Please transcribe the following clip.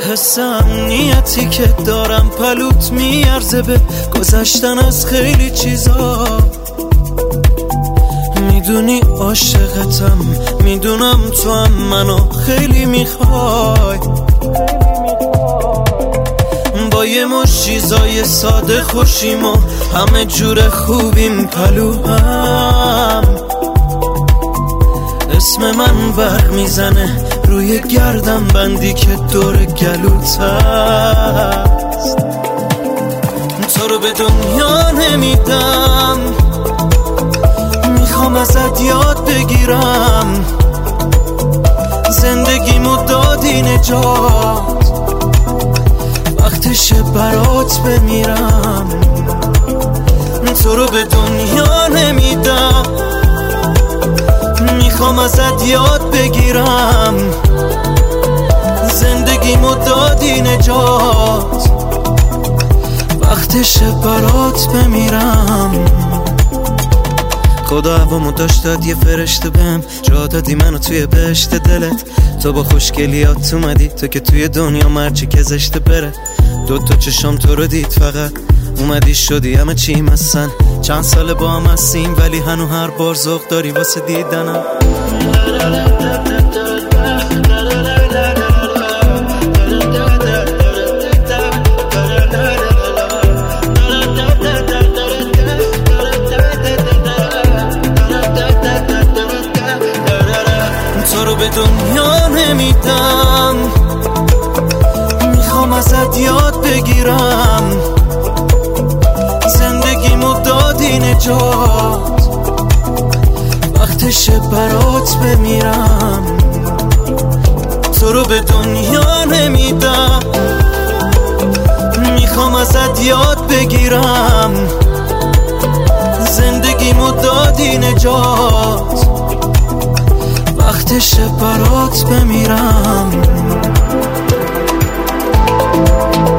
حس امنیتی که دارم پلوت میارزه به گذشتن از خیلی چیزا. میدونی عاشقتم، میدونم تو هم منو خیلی میخوای. با یه مش چیزای ساده خوشیم و همه جور خوبیم پلوهم. اسم من برق میزنه روی گردن بندی که دور گلوت هست. تو رو به دنیا نمیدم، میخوام ازت یاد بگیرم. زندگیمو دادی نجات، وقتشه برات بمیرم. تو رو به دنیا نمیدم، میخوام ازت یاد بگیرم. زندگیمو دادی نجات، وقتشه برات بمیرم. خدا هوامو داشت داد یه فرشته بهم، جا دادی منو توی بهشت دلت. تو با خوشگلیات اومدی، تو که توی دنیا مرچی که زشته بره. دوتا چشم تو رو دید فقط اومدی شدی همه چیم هستن. چند سال با هم هستیم ولی هنو هر بار ذوق داری واسه دیدنم. تو رو به دنیا نمیدم، میخوام ازت یاد بگیرم. زندگیمو دادی نجات، وقتشه برات بمیرم. تو رو به دنیا نمیدم، میخوام ازت یاد بگیرم. زندگیمو دادی نجات، وقتشه برات بمیرم.